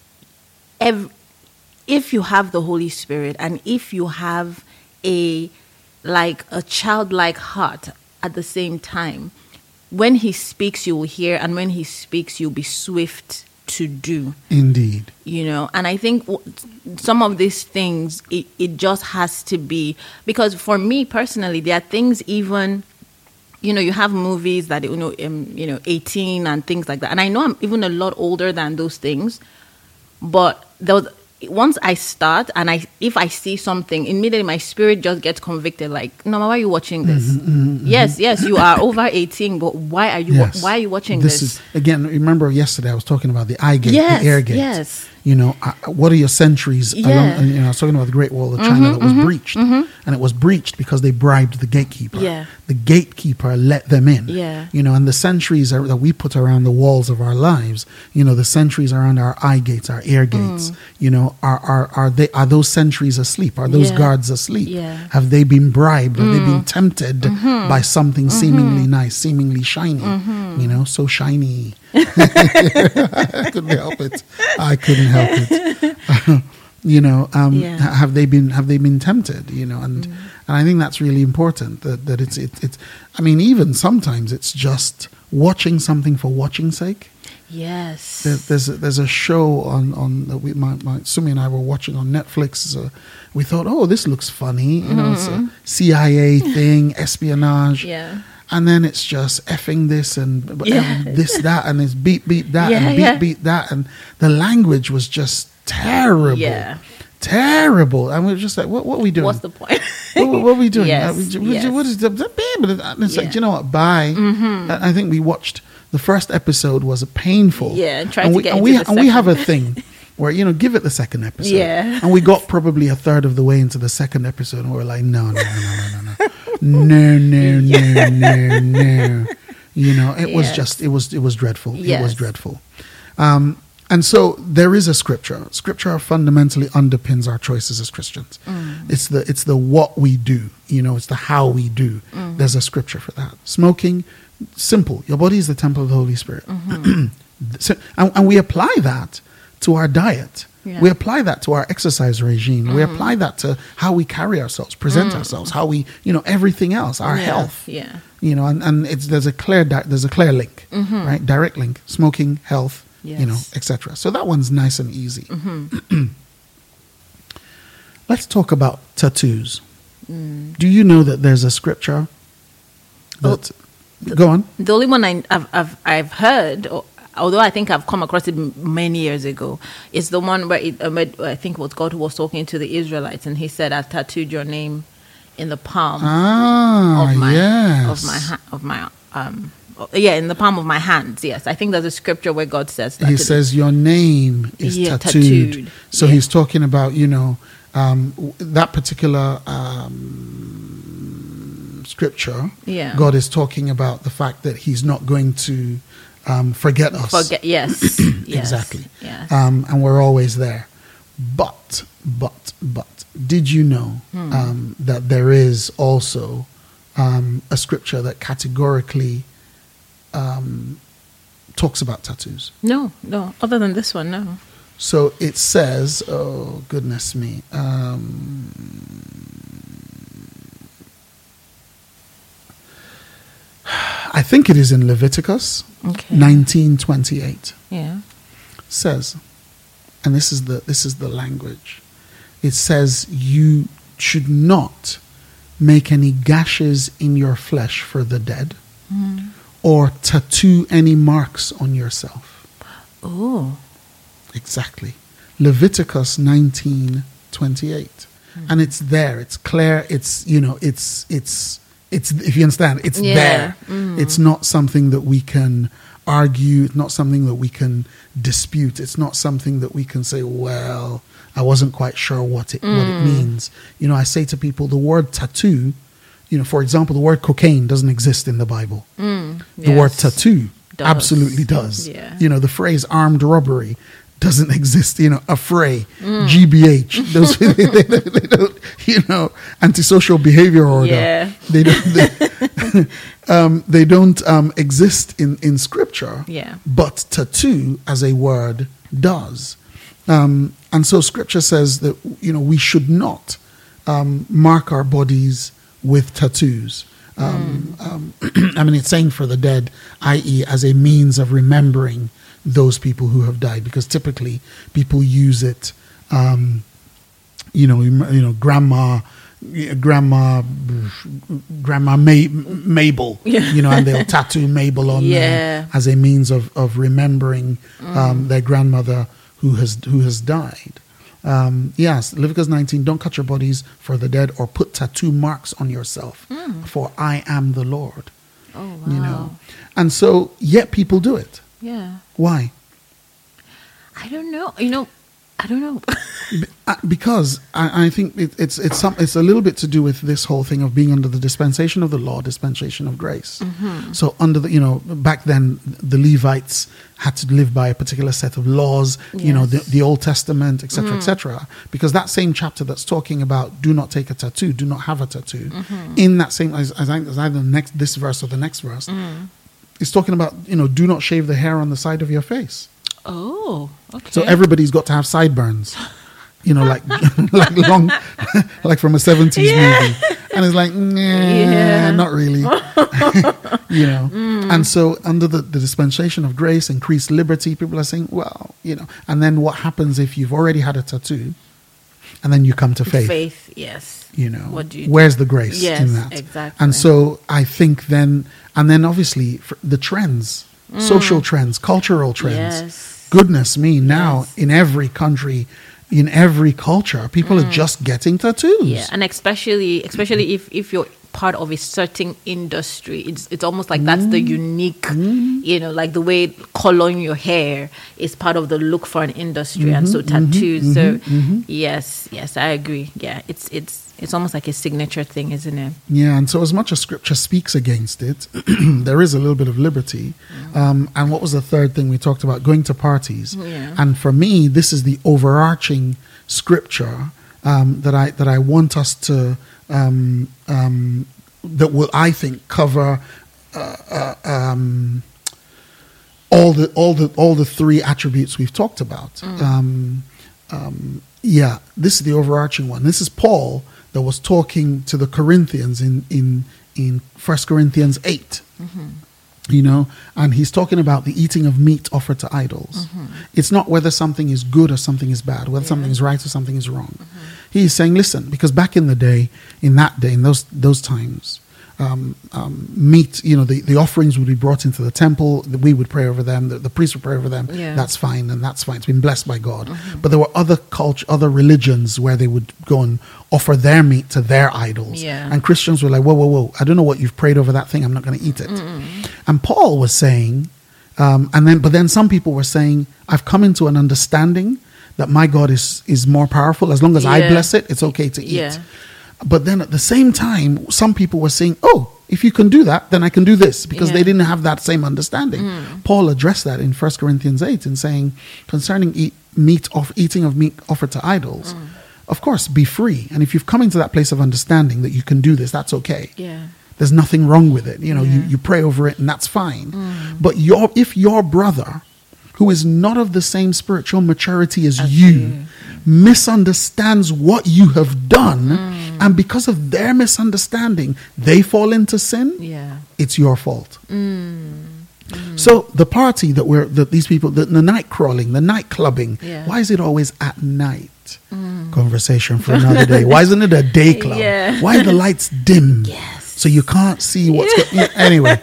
ev- if you have the Holy Spirit, and if you have a like a childlike heart at the same time, when he speaks, you will hear, and when he speaks, you'll be swift to do. Indeed. You know, and I think w- some of these things, it, it just has to be, because for me personally, there are things even you know, you have movies that, you know, um, you know, eighteen and things like that. And I know I'm even a lot older than those things, but there was, once I start and I, if I see something, immediately my spirit just gets convicted. Like, no, why are you watching this? Mm-hmm, mm-hmm, yes, yes, you are over eighteen, but why are you? Yes. Why are you watching This this? is again. Remember yesterday I was talking about the eye gate, Yes, the air gate. yes. You know, uh, what are your centuries? Yeah. Along, you know, I was talking about the Great Wall of China that was breached, and it was breached because they bribed the gatekeeper. Yeah. The gatekeeper let them in. Yeah. You know, and the sentries are, that we put around the walls of our lives. You know, the sentries around our eye gates, our ear gates. You know, are are are they are those sentries asleep? Are those Yeah. guards asleep? Yeah. Have they been bribed? Have they been tempted by something seemingly nice, seemingly shiny? You know, so shiny. I couldn't help it. I couldn't help it. you know, um, Yeah. ha- have they been have they been tempted? You know, and and I think that's really important. That that it's it, it's. I mean, even sometimes it's just watching something for watching's sake. Yes. There, there's a, there's a show on on that we my, my Sumi and I were watching on Netflix. So we thought, oh, this looks funny. You know, it's a C I A thing, espionage. Yeah. And then it's just effing this and b- Yeah. this, that, and it's beep, beep, that, Yeah, and beep, yeah. beep, that. And the language was just terrible. Yeah. Terrible. And we were just like, what, what are we doing? What's the point? what, what, what are we doing? Yes, Uh, we- we- yes. What is the, the and it's like, Yeah. do you know what? Bye. I I think we watched, the first episode was painful. Yeah, and tried and to we, get and into we, the and we have a second. thing where, you know, give it the second episode. Yeah. And we got probably a third of the way into the second episode and we were like, no, no, no, no, no, no, no. No, no, no, no, no. You know, it was Yes. just, it was, it was dreadful. It was Yes. dreadful. Um, and so there is a scripture. Scripture fundamentally underpins our choices as Christians. It's the, it's the what we do. You know, it's the how we do. There's a scripture for that. Smoking, simple. Your body is the temple of the Holy Spirit. So, and, and we apply that to our diet. Yeah. We apply that to our exercise regime. We apply that to how we carry ourselves, present ourselves, how we, you know, everything else, our Yeah, health. yeah. You know, and, and it's there's a clear di- there's a clear link, right? Direct link, smoking, health, you know, Yes. et cetera. So that one's nice and easy. Let's talk about tattoos. Do you know that there's a scripture that go on? The only one I, I've, I've I've heard, or, although I think I've come across it m- many years ago, is the one where, it, um, where I think it was God who was talking to the Israelites, and He said, "I tattooed your name in the palm Ah, of my yes. of my ha- of my um oh, yeah in the palm of my hands." Yes, I think there's a scripture where God says that. He to the- says your name is Yeah, tattooed. tattooed. So Yeah. he's talking about, you know, um, w- that particular um, scripture. Yeah. God is talking about the fact that he's not going to um, forget us. forget. Yes, yes, Exactly. Yes. Um, and we're always there. But, but, but, did you know Hmm. um, that there is also um, a scripture that categorically um, talks about tattoos? no, no. Other than this one, no. So it says, oh, goodness me. Um, I think it is in Leviticus Okay. nineteen twenty-eight. Yeah. Says, and this is the this is the language. It says you should not make any gashes in your flesh for the dead, or tattoo any marks on yourself. Oh. Exactly. Leviticus nineteen twenty-eight. And it's there. It's clear. It's, you know, it's, it's, it's, if you understand, it's Yeah. there. It's not something that we can argue. It's not something that we can dispute. It's not something that we can say, well, I wasn't quite sure what it, what it means. You know, I say to people, the word tattoo, you know, for example, the word cocaine doesn't exist in the Bible. The word Yes. tattoo Does. absolutely does. Yeah. You know, the phrase armed robbery doesn't exist. You know, affray, Mm. G B H, those they, they, they, they don't, you know, antisocial behavior order. Yeah. They don't. They, um, they don't um, exist in in scripture. Yeah. But tattoo as a word does, um, and so scripture says that, you know, we should not um, mark our bodies with tattoos. Um, um, I mean, it's saying for the dead, that is, as a means of remembering those people who have died, because typically people use it. Um, you know, you you know, grandma yeah, grandma, grandma May, Mabel, you know, and they'll tattoo Mabel on Yeah. there as a means of of remembering um, their grandmother who has who has died. Um, yes, Leviticus nineteen. Don't cut your bodies for the dead, or put tattoo marks on yourself, for I am the Lord. Oh, wow. You know, and so yet people do it. Yeah. Why? I don't know. You know, I don't know. Be- uh, because I, I think it, it's it's some it's a little bit to do with this whole thing of being under the dispensation of the law, dispensation of grace. Mm-hmm. So under the you know back then the Levites had to live by a particular set of laws. You know the, Yes. the Old Testament, et cetera, et cetera. Because that same chapter that's talking about do not take a tattoo, do not have a tattoo. Mm-hmm. In that same as, as, I- as either the next this verse or the next verse, Mm. it's talking about you know do not shave the hair on the side of your face. Oh, okay. So everybody's got to have sideburns, you know, like like long, like from a seventies movie, and it's like, nah, Yeah. not really, you know. And so, under the, the dispensation of grace, increased liberty, people are saying, well, you know. And then what happens if you've already had a tattoo, and then you come to faith? Faith, yes. You know, What do you do? where's the grace Yes, in that? exactly. And so, I think then, and then obviously for the trends, social trends, cultural trends. Yes. Goodness me, now Yes. in every country, in every culture, people are just getting tattoos. Yeah, and especially especially if if you're part of a certain industry, it's it's almost like that's the unique, you know, like the way coloring your hair is part of the look for an industry, and so tattoos. so yes, yes, I agree. Yeah, it's it's it's almost like a signature thing, isn't it? Yeah, and so as much as scripture speaks against it, there is a little bit of liberty. Um, and what was the third thing we talked about? Going to parties. Yeah. And for me, this is the overarching scripture um, that I that I want us to um, um, that will I think cover uh, uh, um, all the all the all the three attributes we've talked about. Um, um, yeah, this is the overarching one. This is Paul that was talking to the Corinthians in in in First Corinthians eight. You know, and he's talking about the eating of meat offered to idols. It's not whether something is good or something is bad, whether something is right or something is wrong. He's saying, listen, because back in the day, in that day, in those those times, um, um, meat, you know, the, the offerings would be brought into the temple. We would pray over them. The, the priest would pray over them. Yeah. That's fine, and that's fine. It's been blessed by God. But there were other culture, other religions where they would go and offer their meat to their idols. Yeah. And Christians were like, whoa, whoa, whoa! I don't know what you've prayed over that thing. I'm not going to eat it. And Paul was saying, um, and then, but then some people were saying, I've come into an understanding that my God is is more powerful. As long as I Yeah. bless it, it's okay to eat. Yeah. But then at the same time, some people were saying, oh, if you can do that, then I can do this, because Yeah. they didn't have that same understanding. Paul addressed that in First Corinthians eight in saying, concerning eat, meat off, eating of meat offered to idols, of course, be free. And if you've come into that place of understanding that you can do this, that's okay. Yeah. There's nothing wrong with it. You know, you, Yeah. you pray over it and that's fine. But your if your brother, who is not of the same spiritual maturity as you, misunderstands what you have done, and because of their misunderstanding, they fall into sin, Yeah. it's your fault. So the party that we're that these people, the, the night crawling, the night clubbing, Yeah. why is it always at night? Conversation for another day. Why isn't it a day club? Yeah. Why are the lights dim? Yes. So you can't see what's going yeah, anyway.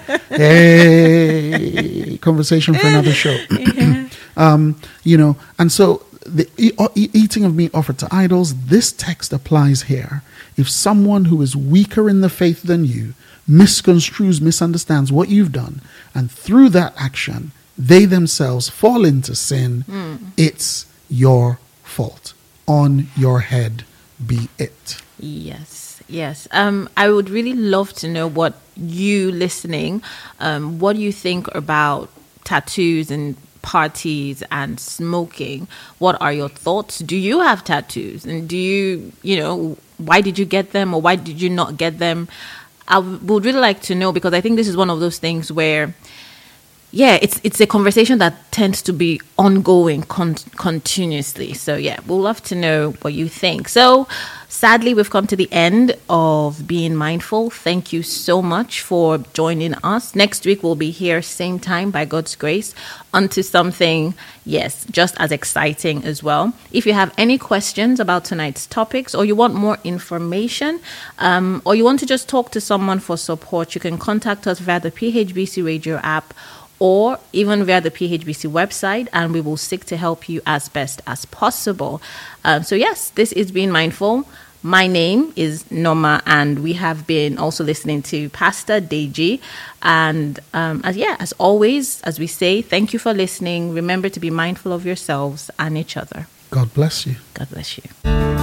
Hey, conversation for another show. um, you know, and so the e- e- eating of meat offered to idols, this text applies here. If someone who is weaker in the faith than you misconstrues, misunderstands what you've done, and through that action, they themselves fall into sin, it's your fault. On your head be it. Yes, yes. Um, I would really love to know what you listening, um, what do you think about tattoos and parties and smoking? What are your thoughts? Do you have tattoos? And do you, you know, why did you get them or why did you not get them? I would really like to know, because I think this is one of those things where yeah, it's it's a conversation that tends to be ongoing con- continuously. So yeah, we'll love to know what you think. So sadly, we've come to the end of Being Mindful. Thank you so much for joining us. Next week, we'll be here same time by God's grace onto something, yes, just as exciting as well. If you have any questions about tonight's topics, or you want more information, um, or you want to just talk to someone for support, you can contact us via the P H B C Radio app, or even via the P H B C website, and we will seek to help you as best as possible. Um, so yes, this is Being Mindful. My name is Norma, and we have been also listening to Pastor Deji. And um, as yeah, as always, as we say, thank you for listening. Remember to be mindful of yourselves and each other. God bless you. God bless you.